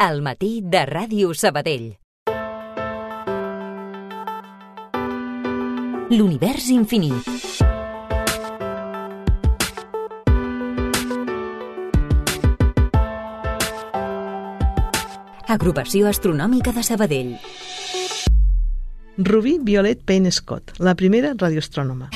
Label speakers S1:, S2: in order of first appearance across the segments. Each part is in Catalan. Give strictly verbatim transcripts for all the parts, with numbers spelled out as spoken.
S1: Al matí de Ràdio Sabadell. L'univers infinit. Agrupació Astronòmica de Sabadell.
S2: Ruby Violet Payne Scott, la primera radioastrònoma.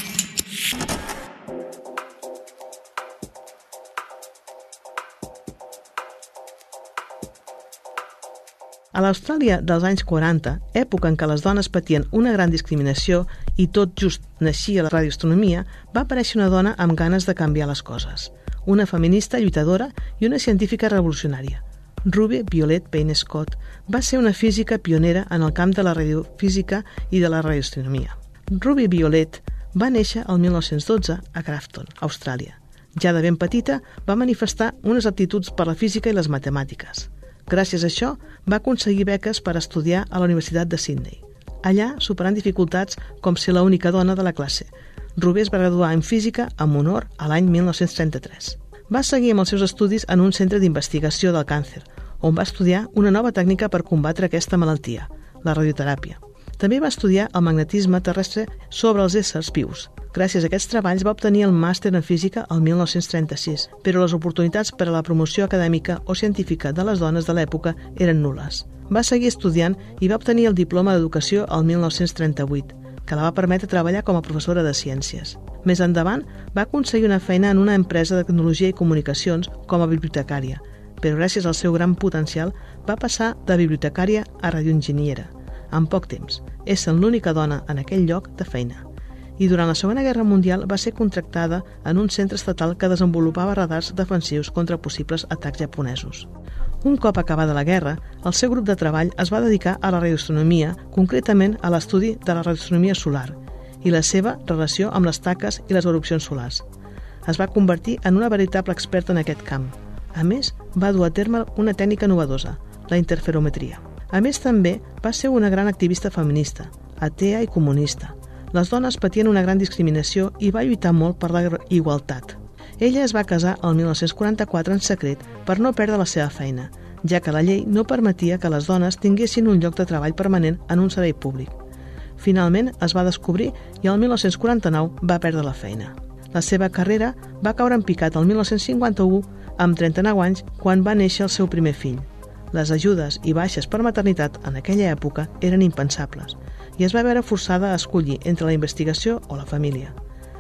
S2: A l'Austràlia dels anys quaranta, època en què les dones patien una gran discriminació i tot just naixia la radioastronomia, va aparèixer una dona amb ganes de canviar les coses. Una feminista lluitadora i una científica revolucionària. Ruby Violet Payne Scott va ser una física pionera en el camp de la radiofísica i de la radioastronomia. Ruby Violet va néixer el mil nou-cents dotze a Grafton, Austràlia. Ja de ben petita va manifestar unes aptituds per la física i les matemàtiques. Gràcies a això, va aconseguir beques per estudiar a la Universitat de Sydney. Allà, superant dificultats com ser l'única dona de la classe, Ruby es va graduar en física amb honor a l'any mil nou-cents trenta-tres. Va seguir amb els seus estudis en un centre d'investigació del càncer, on va estudiar una nova tècnica per combatre aquesta malaltia, la radioteràpia. També va estudiar el magnetisme terrestre sobre els éssers vius. Gràcies a aquests treballs va obtenir el màster en física el mil nou-cents trenta-sis, però les oportunitats per a la promoció acadèmica o científica de les dones de l'època eren nul·les. Va seguir estudiant i va obtenir el diploma d'educació el mil nou-cents trenta-vuit, que la va permetre treballar com a professora de ciències. Més endavant, va aconseguir una feina en una empresa de tecnologia i comunicacions com a bibliotecària, però gràcies al seu gran potencial va passar de bibliotecària a radioenginyera. En poc temps, essent l'única dona en aquell lloc de feina. I durant la Segona Guerra Mundial va ser contractada en un centre estatal que desenvolupava radars defensius contra possibles atacs japonesos. Un cop acabada la guerra, el seu grup de treball es va dedicar a la radioastronomia, concretament a l'estudi de la radioastronomia solar i la seva relació amb les taques i les erupcions solars. Es va convertir en una veritable experta en aquest camp. A més, va dur a terme una tècnica novedosa, la interferometria. A més, també va ser una gran activista feminista, atea i comunista. Les dones patien una gran discriminació i va lluitar molt per la igualtat. Ella es va casar el mil nou-cents quaranta-quatre en secret per no perdre la seva feina, ja que la llei no permetia que les dones tinguessin un lloc de treball permanent en un servei públic. Finalment es va descobrir i el mil nou-cents quaranta-nou va perdre la feina. La seva carrera va caure en picat el mil nou-cents cinquanta-u amb trenta-nou anys quan va néixer el seu primer fill. Les ajudes i baixes per maternitat en aquella època eren impensables i es va veure forçada a escollir entre la investigació o la família.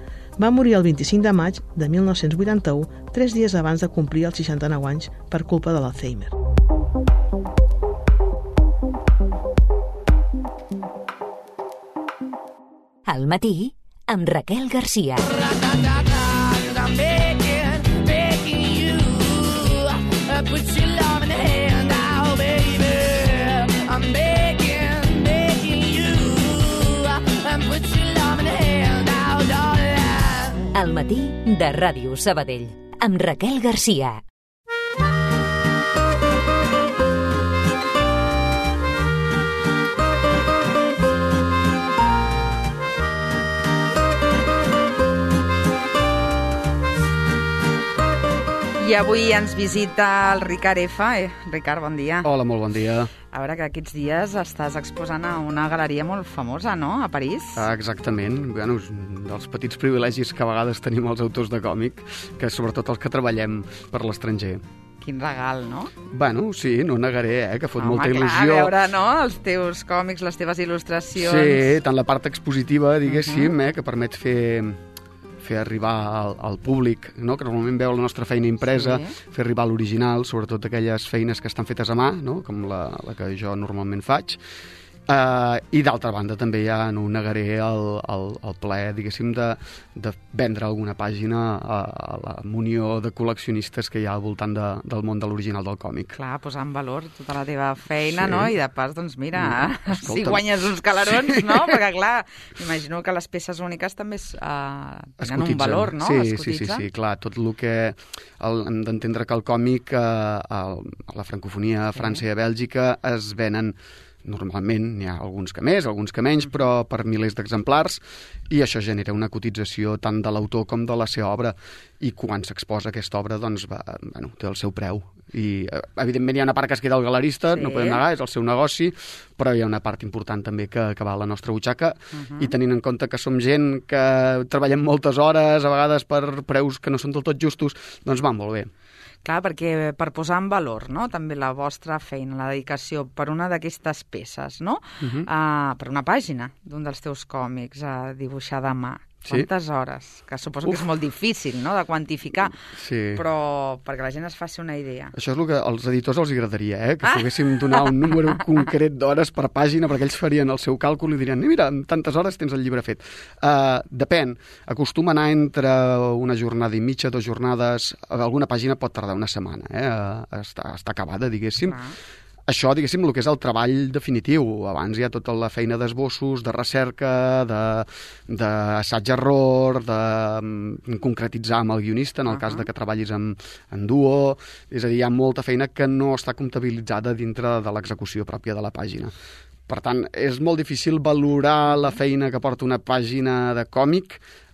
S2: Va morir el vint-i-cinc de maig de mil nou-cents vuitanta-u, tres dies abans de complir els seixanta-nou anys per culpa de l'Alzheimer.
S1: Al matí, amb Raquel Garcia. Al matí de Ràdio Sabadell, amb Raquel Garcia.
S3: I avui ens visita el Ricard F. Eh, Ricard, bon dia.
S4: Hola, molt bon dia.
S3: A veure, que aquests dies estàs exposant a una galeria molt famosa, no?, a París.
S4: Ah, exactament. Bueno, dels petits privilegis que a vegades tenim els autors de còmic, que sobretot els que treballem per l'estranger.
S3: Quin regal, no?
S4: Bueno, sí, no negaré, eh, que fot
S3: Home,
S4: molta
S3: clar,
S4: il·lusió.
S3: A veure, no?, els teus còmics, les teves il·lustracions...
S4: Sí, tant la part expositiva, diguéssim,
S3: Uh-huh.
S4: eh, que permet fer... fer arribar al, al públic, no? Que normalment veu la nostra feina impresa, sí. Fer arribar l'original, sobretot aquelles feines que estan fetes a mà, no? Com la, la que jo normalment faig. Uh, I d'altra banda també ja no negaré el, el, el plaer, diguéssim, de, de vendre alguna pàgina a, a la munió de col·leccionistes que hi ha al voltant de, del món de l'original del còmic.
S3: Clar, posar en valor tota la teva feina,
S4: Sí.
S3: no? I de pas, doncs mira,
S4: No,
S3: si guanyes uns calarons, sí. No? Perquè clar, m'imagino que les peces úniques també uh, tenen un valor, no?
S4: Sí, sí, sí, sí, clar, tot el que... El, hem d'entendre que el còmic uh, a, a la francofonia, a França sí. i a Bèlgica es venen normalment n'hi ha alguns que més, alguns que menys, però per milers d'exemplars, i això genera una cotització tant de l'autor com de la seva obra, i quan s'exposa aquesta obra, doncs, va, bueno, té el seu preu. I, evidentment, hi ha una part que es queda al galerista, sí. no podem negar, és el seu negoci, però hi ha una part important també que, que va a la nostra butxaca, uh-huh. i tenint en compte que som gent que treballem moltes hores, a vegades per preus que no són del tot justos, doncs va molt bé.
S3: Clar, perquè per posar en valor, no?, també la vostra feina, la dedicació per una d'aquestes peces, no?, uh-huh. uh, per una pàgina d'un dels teus còmics uh, dibuixada a mà. Quantes sí? hores? Que suposo Uf. que és molt difícil, no?, de quantificar, sí. però perquè la gent es faci una idea.
S4: Això és el que als editors els agradaria, eh?, que ah. poguéssim donar un número concret d'hores per pàgina, perquè ells farien el seu càlcul i dirien, mira, en tantes hores tens el llibre fet. Uh, depèn. Acostuma a anar entre una jornada i mitja, dues jornades. Alguna pàgina pot tardar una setmana, eh?, a estar, a estar acabada, diguéssim. Ah. Això, diguéssim, el que és el treball definitiu. Abans hi ha tota la feina d'esbossos, de recerca, d'assaig-error, de, de concretitzar amb el guionista, en el uh-huh. cas de que treballis en, en duo. És a dir, hi ha molta feina que no està comptabilitzada dintre de l'execució pròpia de la pàgina. Per tant, és molt difícil valorar la feina que porta una pàgina de còmic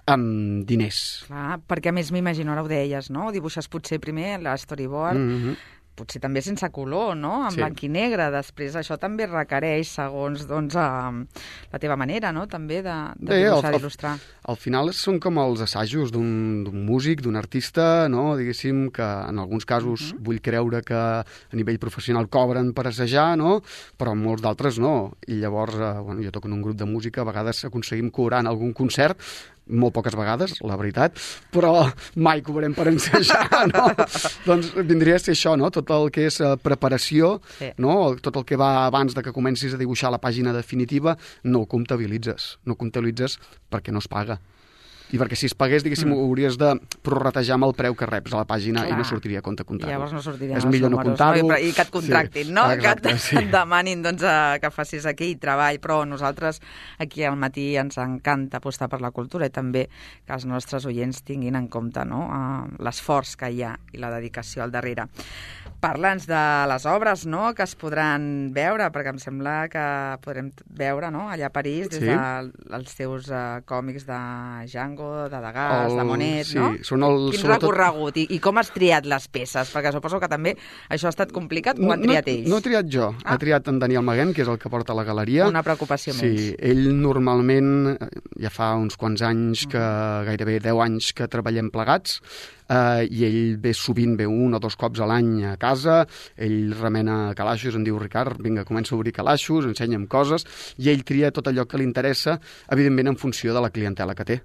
S4: amb diners.
S3: Clar, perquè a més m'imagino, ara ho deies, no? Dibuixes potser primer la storyboard, mm-hmm. potser també sense color, no?, en sí. blanc i negre. Després això també requereix, segons doncs, uh, la teva manera, no?, també de, de Bé, dibuixar, d'il·lustrar.
S4: Al final són com els assajos d'un músic, d'un artista, no?, diguéssim, que en alguns casos uh-huh. vull creure que a nivell professional cobren per assajar, no?, però en molts d'altres no. I llavors, uh, bueno, jo toco en un grup de música, a vegades aconseguim cobrar en algun concert, molt poques vegades, la veritat, però mai cobrem per ensejar, no? Doncs vindria a ser això, no? Tot el que és uh, preparació, sí. no? Tot el que va abans de que comencis a dibuixar la pàgina definitiva, no ho comptabilitzes. No ho comptabilitzes perquè no es paga. I perquè si es pagués, diguéssim, mm. ho hauries de prorratejar amb el preu que reps a la pàgina. Clar. I no sortiria a compte comptar-ho.
S3: Llavors no sortiria
S4: és millor
S3: números,
S4: no comptar-ho.
S3: No? I que et contractin, sí. no? Exacte, que et
S4: sí.
S3: demanin doncs, que facis aquell treball. Però nosaltres aquí al matí ens encanta apostar per la cultura i també que els nostres oients tinguin en compte, no?, l'esforç que hi ha i la dedicació al darrere. Parla'ns de les obres, no?, que es podran veure, perquè em sembla que podrem veure, no?, allà a París, des sí. dels teus uh, còmics de Django, de Degas, el... de Monet,
S4: sí,
S3: no?
S4: Són el...
S3: Quin
S4: sobretot...
S3: recorregut i, i com has triat les peces? Perquè suposo que també això ha estat complicat. Ho han
S4: no,
S3: triat ells?
S4: No, no he triat jo. Ah. Ha triat en Daniel Maguén, que és el que porta la galeria.
S3: Una preocupació
S4: sí,
S3: menys.
S4: Sí, ell normalment, ja fa uns quants anys, que mm. gairebé deu anys que treballem plegats, Uh, i ell ve sovint, ve un o dos cops a l'any a casa, ell remena calaixos, em diu Ricard, vinga, comença a obrir calaixos, ensenya'm coses, i ell tria tot allò que li interessa, evidentment en funció de la clientela que té.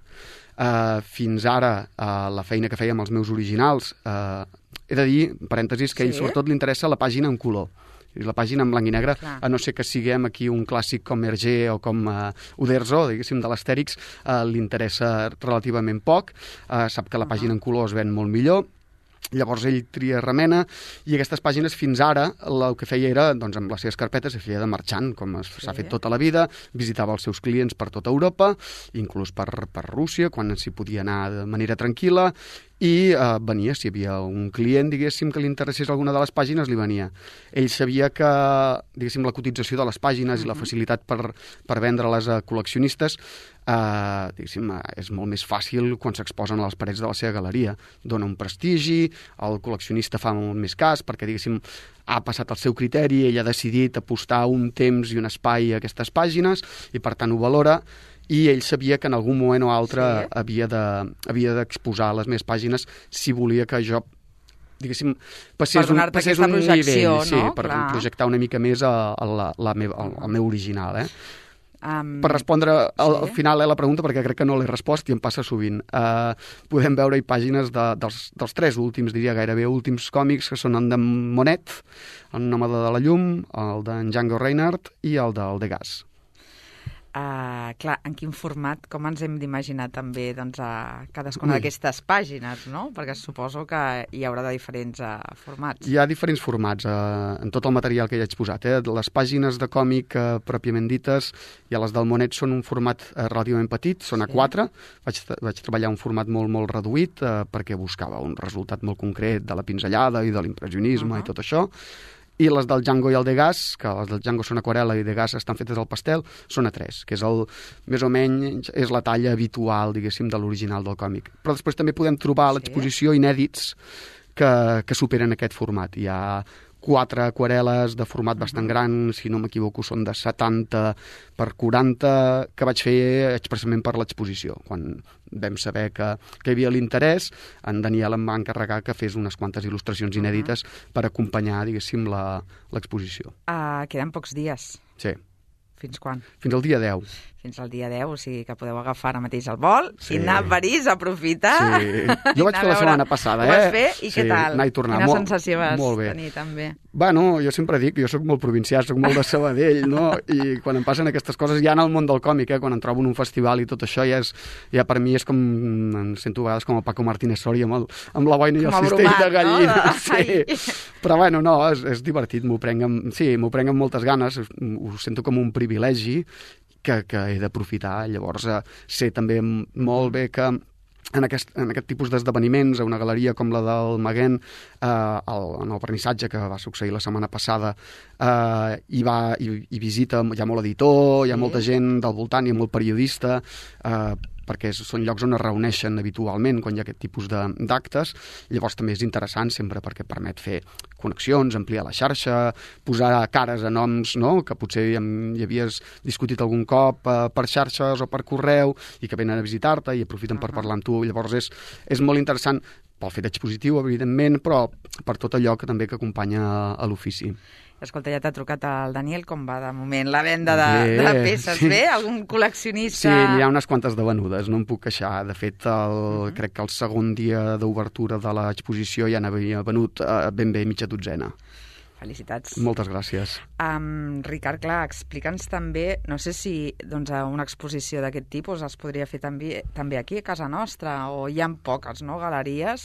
S4: Uh, fins ara, uh, la feina que feia amb els meus originals, uh, he de dir, parèntesis, que a ell sí? sobretot li interessa la pàgina en color. És la pàgina en blanc i negre, Clar. a no ser que siguem aquí un clàssic com Hergé o com uh, Uderzo, diguéssim, de l'Astèrix, uh, li interessa relativament poc, uh, sap que la uh-huh. pàgina en color es ven molt millor, llavors ell tria remena, i aquestes pàgines fins ara el que feia era, doncs amb les seves carpetes, es feia de marxant, com s'ha sí. fet tota la vida, visitava els seus clients per tota Europa, inclús per, per Rússia, quan s'hi podia anar de manera tranquil·la, i eh, venia, si hi havia un client, diguéssim, que li interessés alguna de les pàgines, li venia. Ell sabia que, diguéssim, la cotització de les pàgines uh-huh. i la facilitat per, per vendre-les a col·leccionistes eh, diguéssim, és molt més fàcil quan s'exposen a les parets de la seva galeria. Dona un prestigi, el col·leccionista fa molt més cas, perquè, diguéssim, ha passat el seu criteri, ell ha decidit apostar un temps i un espai a aquestes pàgines, i per tant ho valora, i ell sabia que en algun moment o altre sí. havia de, havia d'exposar les meves pàgines si volia que jo, diguéssim, passés un, passés un nivell, no? sí, per Clar. projectar una mica més a, a la, la meva, al meu original, eh? Um, per respondre al, sí. al final eh, la pregunta, perquè crec que no l'he respost i em passa sovint. Uh, podem veure-hi pàgines de, dels, dels tres últims, diria gairebé últims còmics, que són el de Monet, el Nòmada de la Llum, el d'en Django Reinhardt i el del Degas.
S3: Uh, clar, en quin format, com ens hem d'imaginar també doncs, a cadascuna d'aquestes pàgines, no? Perquè suposo que hi haurà de diferents uh, formats.
S4: Hi ha diferents formats uh, en tot el material que ja he exposat. Eh? Les pàgines de còmic uh, pròpiament dites i les del Monet són un format uh, relativament petit, són a quatre. Vaig, vaig treballar un format molt, molt reduït uh, perquè buscava un resultat molt concret de la pinzellada i de l'impressionisme uh-huh. i tot això. i les del Django i el Degas, que les del Django són aquarel·la i Degas estan fetes al pastel, són a tres, que és el, més o menys, és la talla habitual, diguéssim, de l'original del còmic. Però després també podem trobar a l'exposició inèdits que, que superen aquest format. Hi ha quatre aquarel·les de format bastant gran, si no m'equivoco són de setanta per quaranta, que vaig fer expressament per l'exposició. Quan vam saber que, que hi havia l'interès, en Daniel em va encarregar que fes unes quantes il·lustracions inèdites per acompanyar, diguéssim, la, l'exposició.
S3: Uh, queden pocs dies.
S4: Sí.
S3: Fins quan?
S4: Fins al dia deu.
S3: Fins al dia deu, o sigui que podeu agafar ara mateix el vol
S4: sí.
S3: i anar a París a aprofitar.
S4: Sí. Jo vaig fer la setmana passada, eh?
S3: Ho vas fer i
S4: sí.
S3: què tal?
S4: Anar i tornar.
S3: Quina
S4: molt,
S3: sensació vas
S4: molt bé.
S3: tenir també?
S4: Bueno, jo sempre dic que jo sóc molt provincià, sóc molt de Sabadell, no? I quan em passen aquestes coses, ja en el món del còmic, eh? Quan em trobo en un festival i tot això, ja, és, ja per mi és com, em sento a vegades com el Paco Martínez Soria amb, el, amb la boina i el cistell de gallina.
S3: No?
S4: Sí. Però bueno, no, és, és divertit, m'ho prenc amb, sí, m'ho prenc amb moltes ganes, ho sento com un privilegi que, que he d'aprofitar. Llavors, eh, sé també molt bé que en aquest, en aquest tipus d'esdeveniments, a una galeria com la del Maguén, eh, el, en el vernissatge que va succeir la setmana passada, eh, hi, va, hi, hi visita, hi ha molt editor, hi ha sí. molta gent del voltant, hi ha molt periodista, eh, perquè són llocs on es reuneixen habitualment quan hi ha aquest tipus d'actes. Llavors també és interessant sempre perquè permet fer connexions, ampliar la xarxa, posar cares a noms, no?, que potser hi havies discutit algun cop eh, per xarxes o per correu i que venen a visitar-te i aprofiten uh-huh. per parlar amb tu. Llavors és, és molt interessant pel fet expositiu, evidentment, però per tot allò que també que acompanya a l'ofici.
S3: Escolta, ja t'ha trucat el Daniel, com va de moment la venda de, bé, de peces?
S4: Sí.
S3: Bé? Algun col·leccionista?
S4: Sí, n'hi ha unes quantes de venudes, no em puc queixar. De fet, el, uh-huh. crec que el segon dia d'obertura de l'exposició ja n'havia venut eh, ben bé mitja dotzena.
S3: Felicitats.
S4: Moltes gràcies.
S3: Um, Ricard, clar, explica'ns també, no sé si doncs, una exposició d'aquest tipus es podria fer també, també aquí a casa nostra, o hi ha poques, no?, galeries?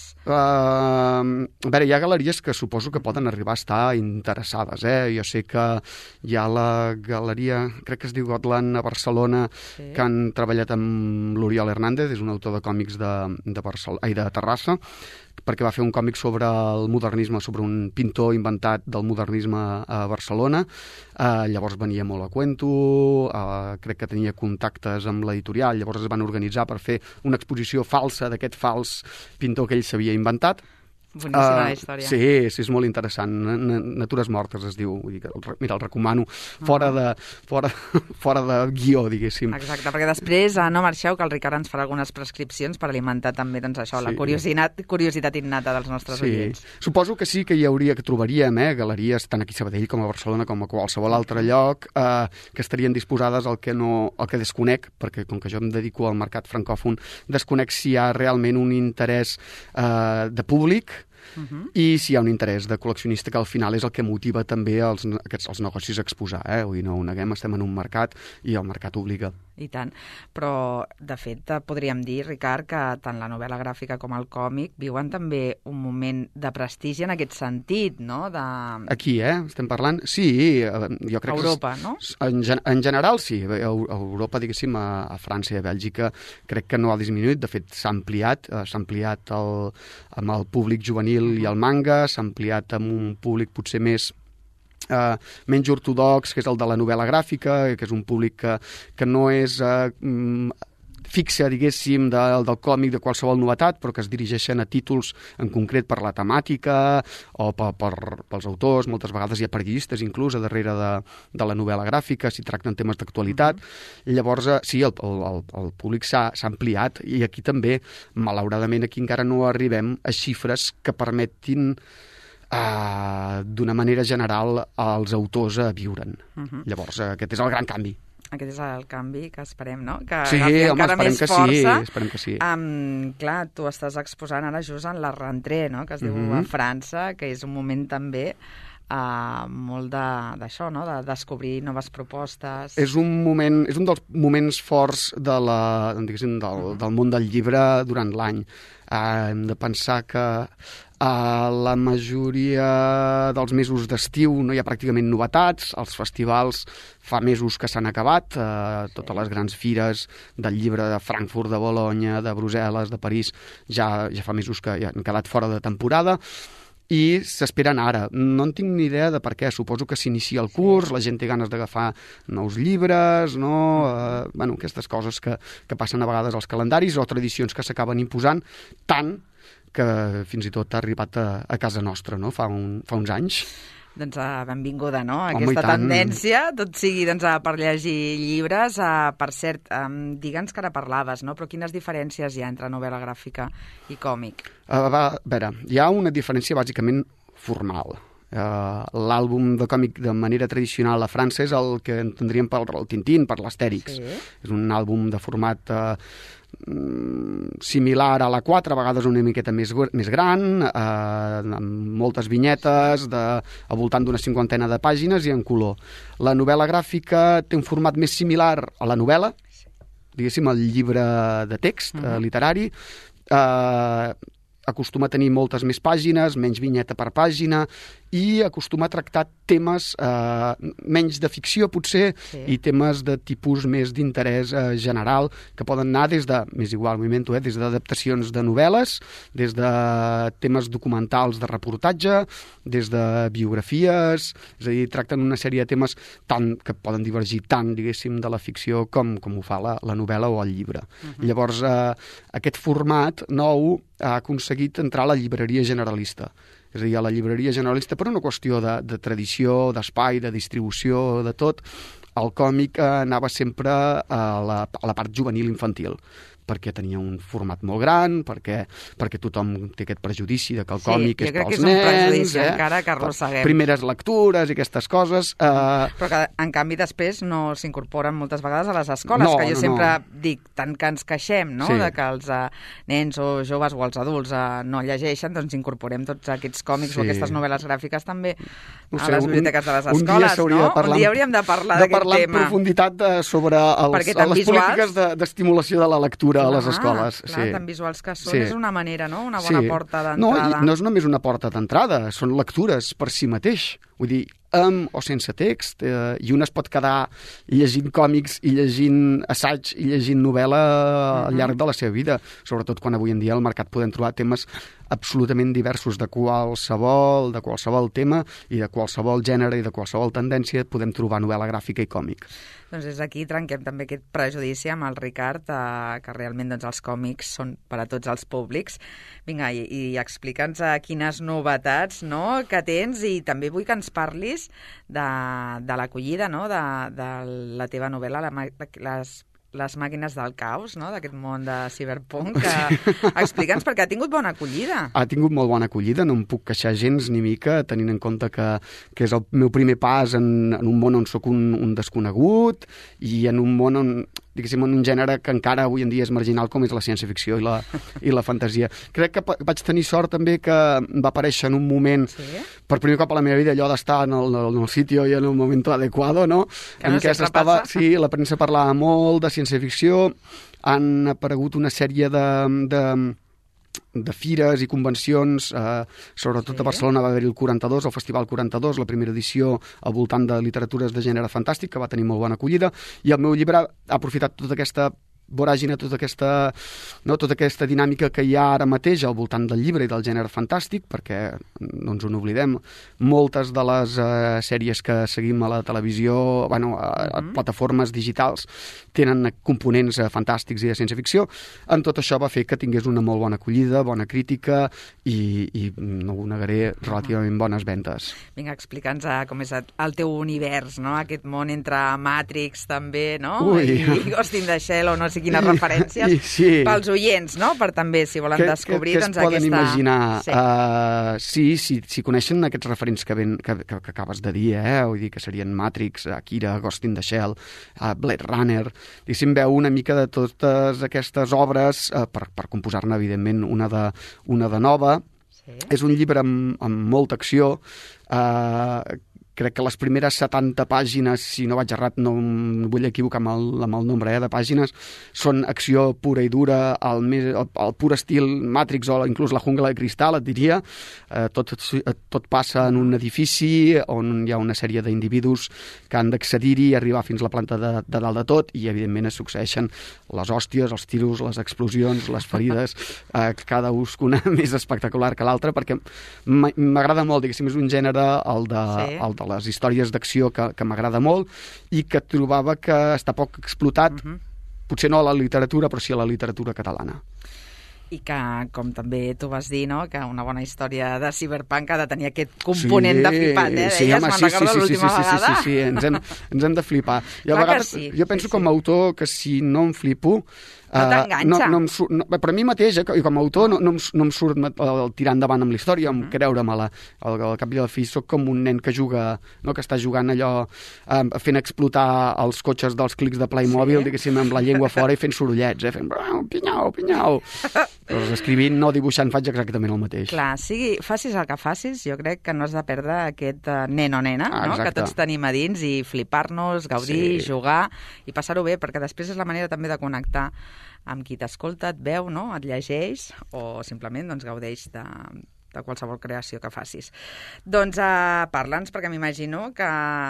S4: Uh, a veure, hi ha galeries que suposo que poden arribar a estar interessades, eh? Jo sé que hi ha la galeria, crec que es diu Gotland, a Barcelona, sí. que han treballat amb l'Oriol Hernández, és un autor de còmics de, de, Barcel- ai, de Terrassa, perquè va fer un còmic sobre el modernisme, sobre un pintor inventat del modernisme a Barcelona. Eh, llavors venia molt a cuento, eh, crec que tenia contactes amb l'editorial, llavors es van organitzar per fer una exposició falsa d'aquest fals pintor que ell s'havia inventat.
S3: Boníssima uh, la història.
S4: Sí, sí, és molt interessant. Natures mortes es diu. Vull dir que, mira, el recomano fora de, fora, fora de guió, diguéssim.
S3: Exacte, perquè després, no marxeu, que el Ricard ens farà algunes prescripcions per alimentar també doncs, això, sí. la curiositat, curiositat innata dels nostres
S4: sí.
S3: oients.
S4: Suposo que sí que hi hauria, que trobaríem eh, galeries tant aquí a Sabadell com a Barcelona com a qualsevol altre lloc eh, que estarien disposades al que, no, al que desconec, perquè com que jo em dedico al mercat francòfon, desconec si hi ha realment un interès eh, de públic. Uh-huh. I si hi ha un interès de col·leccionista, que al final és el que motiva també els, aquests, els negocis a exposar, eh? Vull dir, no ho neguem, estem en un mercat i el mercat obliga.
S3: I tant, però de fet podríem dir, Ricard, que tant la novel·la gràfica com el còmic viuen també un moment de prestigi en aquest sentit, no? De...
S4: Aquí, eh? Estem parlant? Sí, jo crec
S3: Europa,
S4: que...
S3: no?
S4: En, en general, sí. A Europa, diguéssim, a, a França i a Bèlgica, crec que no ha disminuït. De fet, s'ha ampliat. S'ha ampliat el, amb el públic juvenil i el manga, s'ha ampliat amb un públic potser més Uh, menys ortodox, que és el de la novel·la gràfica, que és un públic que, que no és uh, fixe, diguéssim, de, del còmic, de qualsevol novetat, però que es dirigeixen a títols en concret per la temàtica o per, per, pels autors. Moltes vegades hi ha periodistes inclús a darrere de, de la novel·la gràfica, si tracten temes d'actualitat. Mm-hmm. Llavors, uh, sí, el, el, el públic s'ha, s'ha ampliat, i aquí també, malauradament, aquí encara no arribem a xifres que permetin Uh, d'una manera general als autors a viure'n. Uh-huh. Llavors, uh, aquest és el gran canvi.
S3: Aquest és el canvi que esperem, no? Que
S4: sí,
S3: agafi
S4: home,
S3: encara
S4: esperem
S3: més
S4: que
S3: força.
S4: Sí, esperem que sí.
S3: Um, clar, tu estàs exposant ara just en la rentrée, no?, que es diu uh-huh. a França, que és un moment també uh, molt d'això, no?, de descobrir noves propostes.
S4: És un moment, és un dels moments forts de la, diguéssim, del, uh-huh. del món del llibre durant l'any. Uh, hem de pensar que a la majoria dels mesos d'estiu no hi ha pràcticament novetats, els festivals fa mesos que s'han acabat, eh, totes les grans fires del llibre de Frankfurt, de Bolonya, de Brussel·les, de París, ja, ja fa mesos que ja han quedat fora de temporada, i s'esperen ara. No en tinc ni idea de per què. Suposo que s'inicia el curs, la gent té ganes d'agafar nous llibres, no? Eh, bueno, aquestes coses que, que passen a vegades als calendaris o tradicions que s'acaben imposant, tant que fins i tot ha arribat a, a casa nostra, no? Fa, un, fa uns anys.
S3: Doncs uh, benvinguda, no?
S4: Home,
S3: Aquesta tendència, tot sigui doncs, per llegir llibres. Uh, per cert, um, digue'ns que ara parlaves, no? Però quines diferències hi ha entre novel·la gràfica i còmic?
S4: Uh, va, a veure, hi ha una diferència bàsicament formal. Uh, l'àlbum de còmic de manera tradicional a França és el que entendríem per el Tintín, per l'Astèrix. Sí. És un àlbum de format uh, similar a l'A quatre, a vegades una miqueta més, més gran, eh, amb moltes vinyetes, de, al voltant d'una cinquantena de pàgines i en color. La novel·la gràfica té un format més similar a la novel·la, diguéssim, el llibre de text uh-huh. eh, literari, eh, acostuma a tenir moltes més pàgines, menys vinyeta per pàgina, i acostuma a tractar temes eh, menys de ficció, potser, sí. i temes de tipus més d'interès eh, general, que poden anar des de, més igual, m'invento, eh, des d'adaptacions de novel·les, des de temes documentals de reportatge, des de biografies, és a dir, tracten una sèrie de temes tant, que poden divergir tant, diguéssim, de la ficció com, com ho fa la, la novel·la o el llibre. Uh-huh. Llavors, eh, aquest format nou ha aconseguit entrar a la llibreria generalista. És a dir, a la llibreria generalista, per una qüestió de, de tradició, d'espai, de distribució, de tot, el còmic eh, anava sempre a la, a la part juvenil infantil, perquè tenia un format molt gran, perquè, perquè tothom té aquest prejudici de que el còmic
S3: sí,
S4: és pels
S3: nens. Sí, jo crec que és
S4: un
S3: prejudici
S4: eh?
S3: encara que arrosseguem.
S4: Primeres lectures i aquestes coses. Eh...
S3: Però que, en canvi, després no s'incorporen moltes vegades a les escoles,
S4: no,
S3: que jo
S4: no,
S3: sempre
S4: no.
S3: dic, tant que ens queixem, no?, sí. de que els uh, nens o joves o els adults uh, no llegeixen, doncs incorporem tots aquests còmics sí. o aquestes novel·les gràfiques també
S4: no sé,
S3: a les biblioteques de les escoles,
S4: un dia
S3: no?
S4: De parlar,
S3: un dia hauríem de parlar d'aquest tema.
S4: De parlar en profunditat de, sobre els, les visuals... polítiques d'estimulació de, de la lectura ah, a les escoles.
S3: Clar,
S4: sí.
S3: tan visuals que són,
S4: sí.
S3: és una manera, no?, una bona
S4: sí.
S3: porta d'entrada.
S4: No, no és només una porta d'entrada, són lectures per si mateix. Vull dir, amb o sense text, eh, i un es pot quedar llegint còmics i llegint assaig i llegint novel·la uh-huh. al llarg de la seva vida, sobretot quan avui en dia al mercat podem trobar temes absolutament diversos de qualsevol, de qualsevol tema i de qualsevol gènere i de qualsevol tendència podem trobar novel·la gràfica i còmic.
S3: Doncs des d'aquí trenquem també aquest prejudici amb el Ricard, eh, que realment doncs, els còmics són per a tots els públics. Vinga, i, i explica'ns eh, quines novetats, no?, que tens, i també vull que ens parlis de, de l'acollida, no?, de, de la teva novel·la, la, les les màquines del caos, no?, d'aquest món de ciberpunk. Que... Explica'ns, perquè ha tingut bona acollida.
S4: Ha tingut molt bona acollida, no em puc queixar gens ni mica, tenint en compte que, que és el meu primer pas en, en un món on sóc un, un desconegut i en un món on, diguéssim, en un gènere que encara avui en dia és marginal, com és la ciència-ficció i la, i la fantasia. Crec que vaig tenir sort també que va aparèixer en un moment, sí? per primer cop a la meva vida, allò d'estar en el, en el sitio i en el moment adequado, no?
S3: Que no
S4: en què s'estava,
S3: passa.
S4: sí, la premsa parlava molt de ciència-ficció, han aparegut una sèrie de... de de fires i convencions, eh, sobretot sí. a Barcelona va haver-hi el quaranta-dos, el Festival quaranta-dos, la primera edició al voltant de literatures de gènere fantàstic, que va tenir molt bona acollida, i el meu llibre ha aprofitat tota aquesta voràgina, tota aquesta, no, tota aquesta dinàmica que hi ha ara mateix al voltant del llibre i del gènere fantàstic, perquè no ens ho oblidem, moltes de les uh, sèries que seguim a la televisió, bueno, a, a mm-hmm. plataformes digitals, tenen components uh, fantàstics i de ciència-ficció. En tot això va fer que tingués una molt bona acollida, bona crítica i, i no ho negaré, relativament bones ventes.
S3: Vinga, explica'ns uh, com és el teu univers, no? Aquest món entre Matrix també, no?
S4: Ui.
S3: I Ghost in the Shell, o no sé quines referències,
S4: I, sí.
S3: pels oients, no? Per també, si volen
S4: que,
S3: descobrir,
S4: que, que
S3: doncs
S4: es poden
S3: aquesta...
S4: imaginar.
S3: Sí.
S4: Uh, sí, sí, si coneixen aquests referents que, ben, que, que, que acabes de dir, eh? Vull dir que serien Matrix, Akira, Ghost in the Shell, uh, Blade Runner, diguéssim, veu una mica de totes aquestes obres, uh, per, per composar-ne, evidentment, una de, una de nova. Sí. És un llibre amb, amb molta acció, uh, crec que les primeres setanta pàgines, si no vaig errat, no em vull equivocar amb el, amb el nombre eh, de pàgines, són acció pura i dura, el, més, el, el pur estil Matrix o inclús la jungla de cristal, et diria. Eh, tot, tot passa en un edifici on hi ha una sèrie d'individus que han d'accedir-hi i arribar fins a la planta de, de dalt de tot, i evidentment es succeeixen les hòsties, els tiros, les explosions, les ferides, eh, cada una més espectacular que l'altra, perquè m'agrada molt, diguéssim, és un gènere, el de, sí. el de les històries d'acció que, que m'agrada molt i que trobava que està poc explotat, uh-huh. potser no a la literatura, però sí a la literatura catalana.
S3: I que, com també tu vas dir, no? Que una bona història de Cyberpunk ha de tenir aquest component sí, de flipant, eh?
S4: Sí, home, sí, sí, sí, sí, sí, sí, sí, sí, ens hem, ens hem de flipar. I a vegades, sí, jo penso sí, com a autor que si no em flipo,
S3: no t'enganxa.
S4: Uh, no, no surt, no, per a mi mateix, eh, com a autor, no, no, em, no em surt el, el tirar endavant amb la història, amb mm. creure-me-la. Al, al cap i al fi soc com un nen que juga, no, que està jugant allò, uh, fent explotar els cotxes dels clics de Playmobil, sí. diguéssim, amb la llengua fora i fent sorollets, eh, fent pinyau, pinyau. Però escrivint, no dibuixant, faig exactament el mateix.
S3: Clar, sigui, facis el que facis, jo crec que no has de perdre aquest uh, nen o nena, ah, no? Que tots tenim a dins, i flipar-nos, gaudir, sí. jugar i passar-ho bé, perquè després és la manera també de connectar amb qui t'escolta, et veu, no? Et llegeix o simplement doncs, gaudeix de, de qualsevol creació que facis. Doncs uh, parla'ns, perquè m'imagino que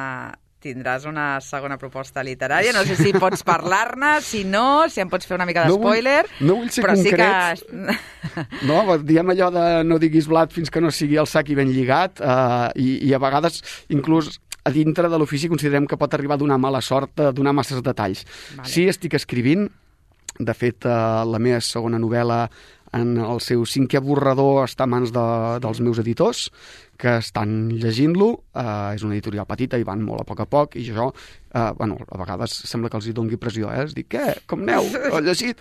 S3: tindràs una segona proposta literària. No sé si pots parlar-ne, si no, si em pots fer una mica de spoiler.
S4: No vull, no vull ser però concret. Sí que... No, diem allò de no diguis blat fins que no sigui el sac i ben lligat, uh, i, i a vegades inclús a dintre de l'ofici considerem que pot arribar a donar mala sort, a donar masses detalls. Vale. Sí, estic escrivint. De fet, eh, la meva segona novel·la, en el seu cinquè borrador, està a mans de, dels meus editors, que estan llegint-lo. Eh, és una editorial petita i van molt a poc a poc, i jo, eh, bueno, a vegades sembla que els hi doni pressió, eh? Es dic, què? Com aneu? Ho he llegit?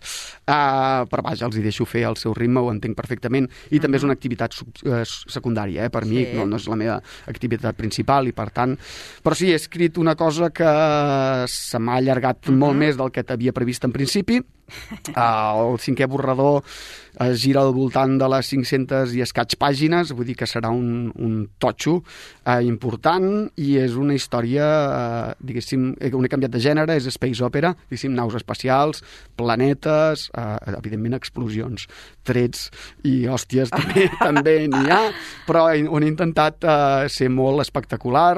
S4: Eh, però vaja, els hi deixo fer al seu ritme, ho entenc perfectament, i també és una activitat sub, eh, secundària, eh? Per mi, sí. no, no és la meva activitat principal, i per tant... Però sí, he escrit una cosa que se m'ha allargat uh-huh. molt més del que t'havia previst en principi. Eh, el cinquè borrador es gira al voltant de les cinc-centes i escaig pàgines, vull dir que serà un, un totxo eh, important, i és una història, eh, diguéssim, on he canviat de gènere, és space opera, diguéssim, naus espacials, planetes, eh, evidentment explosions, trets i hòsties també, també n'hi ha, però on he intentat eh, ser molt espectacular,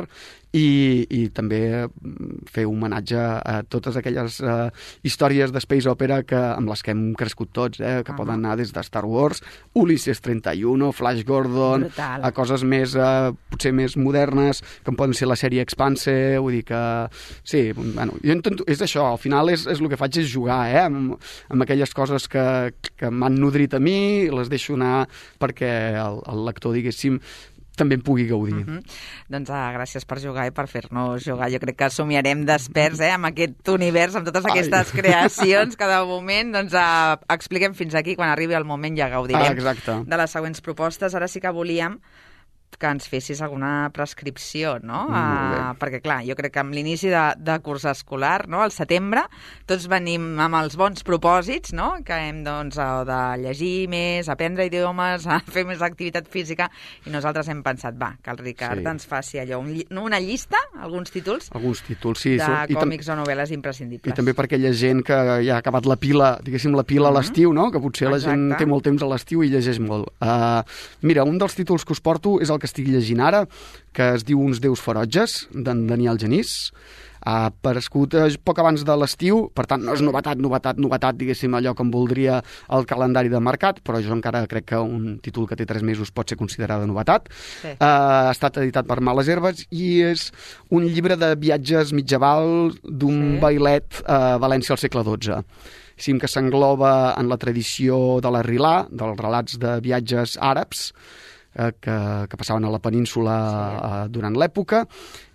S4: I, i també fer homenatge a totes aquelles uh, històries d'space opera que, amb les que hem crescut tots, eh, que uh-huh. poden anar des de Star Wars, Ulisses trenta i u, Flash Gordon, brutal. A coses més, uh, potser més modernes, com poden ser la sèrie Expanse, vull dir que... Sí, bueno, jo intento... És això, al final és, és el que faig és jugar, eh, amb, amb aquelles coses que, que m'han nodrit a mi, les deixo anar perquè el, el lector, diguéssim, també en pugui gaudir.
S3: Uh-huh. Doncs uh, gràcies per jugar i per fer-nos jugar. Jo crec que somiarem desperts eh, amb aquest univers, amb totes aquestes Ai. creacions que de moment doncs, uh, expliquem fins aquí. Quan arribi el moment ja gaudirem
S4: ah,
S3: de les següents propostes. Ara sí que volíem que ens fessis alguna prescripció, no? Uh, perquè, clar, jo crec que amb l'inici de, de curs escolar, no?, al setembre, tots venim amb els bons propòsits, no?, que hem, doncs, de llegir més, aprendre idiomes, a fer més activitat física, i nosaltres hem pensat, va, que el Ricard sí. ens faci allò, un, una llista, alguns títols,
S4: alguns títols, sí,
S3: de
S4: so,
S3: còmics o novel·les imprescindibles.
S4: I també per aquella gent que ja ha acabat la pila, diguéssim, la pila mm-hmm. a l'estiu, no?, que potser Exacte. La gent té molt temps a l'estiu i llegeix molt. Uh, mira, un dels títols que us porto és el que estic llegint ara, que es diu Uns déus ferotges, d'en Daniel Genís. Ha aparegut poc abans de l'estiu, per tant no és novetat, novetat, novetat, diguéssim, allò com voldria el calendari de mercat, però jo encara crec que un títol que té tres mesos pot ser considerada novetat. Sí. Uh, ha estat editat per Males Herbes i és un llibre de viatges mitjaval d'un sí. bailet a València al segle dotze. Sim, que s'engloba en la tradició de la Rilà, dels relats de viatges àrabs, que, que passaven a la península sí. uh, durant l'època,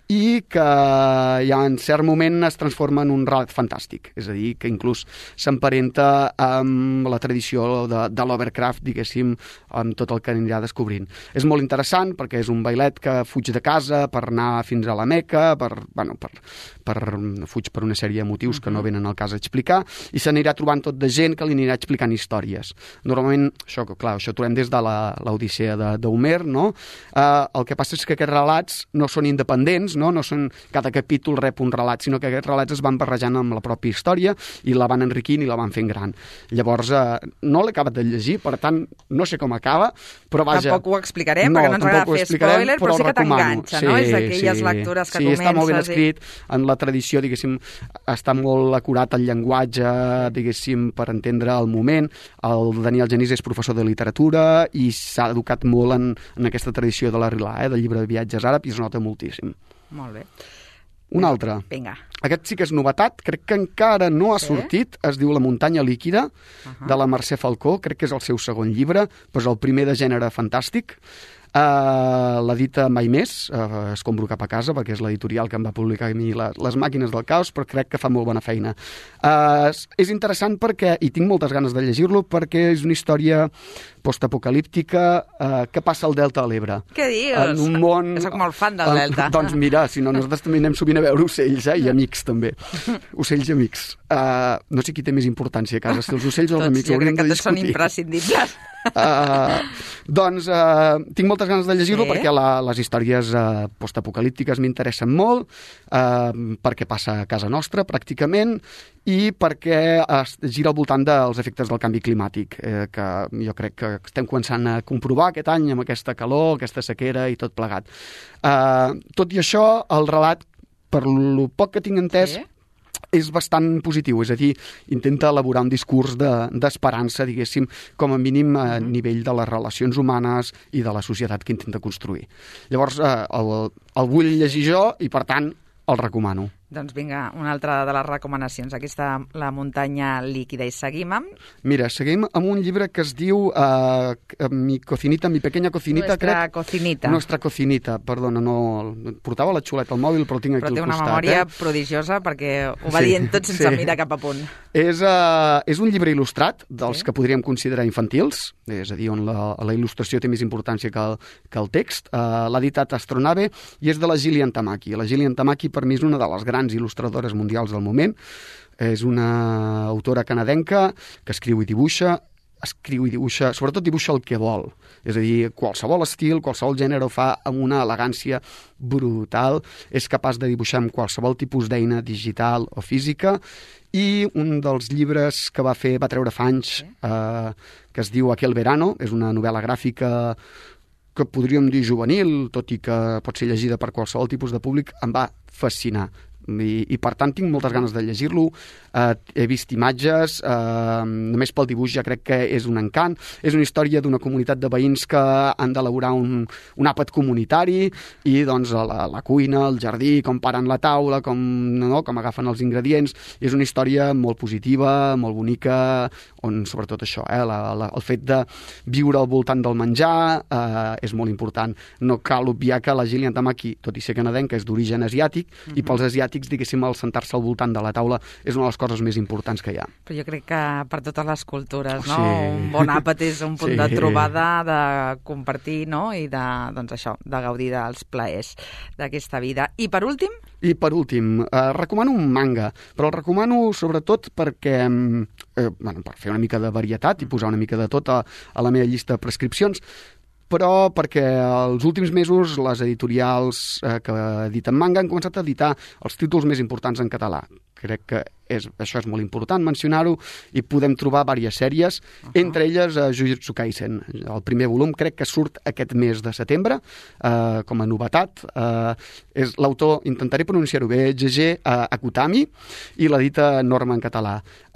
S4: i que ja en cert moment es transforma en un relat fantàstic, és a dir, que inclús s'emparenta amb la tradició de, de Lovecraft, diguéssim, amb tot el que anirà descobrint. És molt interessant perquè és un bailet que fuig de casa per anar fins a la Meca, per, bueno, per, per, fuig per una sèrie de motius que no venen al cas a explicar, i s'anirà trobant tot de gent que li anirà explicant històries. Normalment, això, clar, això ho trobem des de l'Odissea de, d'Homer, no? Eh, el que passa és que aquests relats no són independents, no? No són cada capítol rep un relat, sinó que aquests relats es van barrejant amb la pròpia història i la van enriquint i la van fent gran. Llavors, eh, no l'he acabat de llegir, per tant, no sé com acaba, però vaja...
S3: Tampoc ho explicarem, no, perquè no ens agrada fer spoiler, però, però sí que t'enganxa,
S4: sí,
S3: no? És d'aquelles
S4: sí,
S3: lectures que
S4: sí,
S3: comences...
S4: Sí, està molt ben escrit, en la tradició, diguéssim, està molt acurat el llenguatge, diguéssim, per entendre el moment. El Daniel Genís és professor de literatura i s'ha educat molt en, en aquesta tradició de la Rilà, eh, del llibre de viatges àrab, i es nota moltíssim.
S3: Molt bé.
S4: Un altre.
S3: Vinga.
S4: Aquest sí que és novetat, crec que encara no ha
S3: Sí?
S4: sortit, es diu La muntanya líquida,
S3: Uh-huh.
S4: de la Mercè Falcó, crec que és el seu segon llibre, però és el primer de gènere fantàstic. Uh, l'edita Mai Més, uh, Escombro cap a casa, perquè és l'editorial que em va publicar a mi les, les màquines del caos, però crec que fa molt bona feina. Uh, és interessant perquè, i tinc moltes ganes de llegir-lo, perquè és una història postapocalíptica uh, que passa al Delta de l'Ebre.
S3: Què dius?
S4: En un món...
S3: Soc molt fan del Delta.
S4: Uh, doncs mira, si no, nosaltres també anem sovint a veure ocells, eh, i amics també. Ocells i amics. Uh, no sé qui té més importància a casa, si els ocells o els
S3: Tots,
S4: amics,
S3: jo
S4: ho hauríem
S3: crec
S4: de
S3: que tots són
S4: discutir.
S3: imprescindibles.
S4: Uh, doncs uh, tinc moltes ganes de llegir-lo,
S3: Sí?
S4: perquè la, les històries uh, postapocalíptiques m'interessen molt, uh, perquè passa a casa nostra pràcticament, i perquè es gira al voltant dels efectes del canvi climàtic, eh, que jo crec que estem començant a comprovar aquest any amb aquesta calor, aquesta sequera i tot plegat. Uh, tot i això, el relat, per lo poc que tinc entès,
S3: Sí?
S4: és bastant positiu, és a dir, intenta elaborar un discurs de- d'esperança, diguéssim, com a mínim a nivell de les relacions humanes i de la societat que intenta construir. Llavors, eh, el, el vull llegir jo i, per tant, el recomano.
S3: Doncs vinga, una altra de les recomanacions. Aquí està La muntanya líquida i seguim amb...
S4: Mira, seguim amb un llibre que es diu uh, Mi cocinita, mi pequeña cocinita,
S3: Nuestra
S4: crec.
S3: cocinita.
S4: Nuestra cocinita, perdona, no... Portava la xuleta al mòbil, però el tinc aquí
S3: Però té
S4: al
S3: una
S4: costat.
S3: memòria
S4: eh?
S3: prodigiosa perquè ho va
S4: Sí,
S3: dient tot sense
S4: sí.
S3: mirar cap a punt.
S4: És, uh, és un llibre il·lustrat, dels
S3: Sí.
S4: que podríem considerar infantils, és a dir, on la, la il·lustració té més importància que el, que el text. Uh, L'ha editat Astronave i és de la Gillian Tamaki. La Gillian Tamaki, per mi, és una de les grans il·lustradores mundials del moment. És una autora canadenca que escriu i dibuixa, escriu i dibuixa, sobretot dibuixa el que vol. És a dir, qualsevol estil, qualsevol gènere ho fa amb una elegància brutal, és capaç de dibuixar amb qualsevol tipus d'eina digital o física, i un dels llibres que va fer, va treure fa anys, eh, que es diu Aquel verano, és una novel·la gràfica que podríem dir juvenil, tot i que pot ser llegida per qualsevol tipus de públic, em va fascinar. I, i per tant tinc moltes ganes de llegir-lo. eh, he vist imatges, eh, només pel dibuix ja crec que és un encant. És una història d'una comunitat de veïns que han d'elaborar un, un àpat comunitari, i doncs la, la cuina, el jardí, com paren la taula, com, no, com agafen els ingredients. I és una història molt positiva, molt bonica, on sobretot això, eh, la, la, el fet de viure al voltant del menjar eh, és molt important. No cal obviar que la Gillian Tamaki, tot i ser canadenca, és d'origen asiàtic, mm-hmm. i pels asiàtics, diguéssim, el sentar-se al voltant de la taula és una de les coses més importants que hi ha.
S3: Però jo crec que per totes les cultures, no?
S4: Sí.
S3: Un bon àpat és un punt
S4: Sí.
S3: de trobada, de compartir, no? I de, doncs això, de gaudir dels plaers d'aquesta vida. I per últim?
S4: I per últim, eh, recomano un manga, però el recomano sobretot perquè, eh, bueno, per fer una mica de varietat i posar una mica de tot a, a la meva llista de prescripcions, però perquè els últims mesos les editorials eh, que editen manga han començat a editar els títols més importants en català. Crec que és, això és molt important mencionar-ho, i podem trobar diverses sèries, uh-huh. entre elles uh, Jujutsu Kaisen. El primer volum crec que surt aquest mes de setembre, uh, com a novetat. Uh, és l'autor, intentaré pronunciar-ho bé, G G uh, Akutami, i l'edita Norma en català.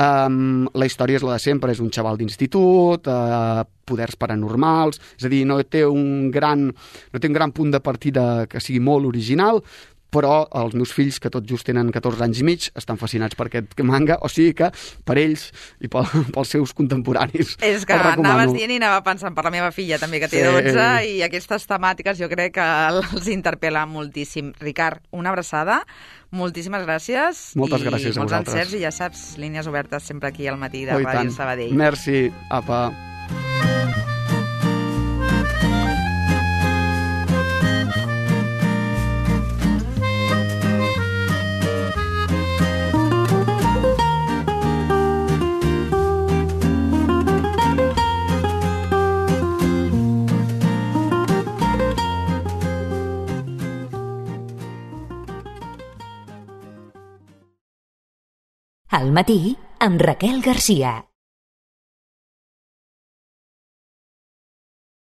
S4: Um, la història és la de sempre, és un xaval d'institut, uh, poders paranormals, és a dir, no té un gran, no té un gran punt de partida que sigui molt original, però els meus fills, que tot just tenen catorze anys i mig, estan fascinats per aquest manga, o sigui que per ells i pel, pels seus contemporanis
S3: és que anaves dient i anava pensant per la meva filla també, que té sí. dotze, i aquestes temàtiques jo crec que els interpel·la moltíssim. Ricard, una abraçada, moltíssimes gràcies.
S4: Moltes gràcies
S3: a vosaltres. I molts encerts, i ja saps, línies obertes sempre aquí al matí de oh, Ràdio Sabadell.
S4: Merci, apa.
S1: Al matí amb Raquel Garcia.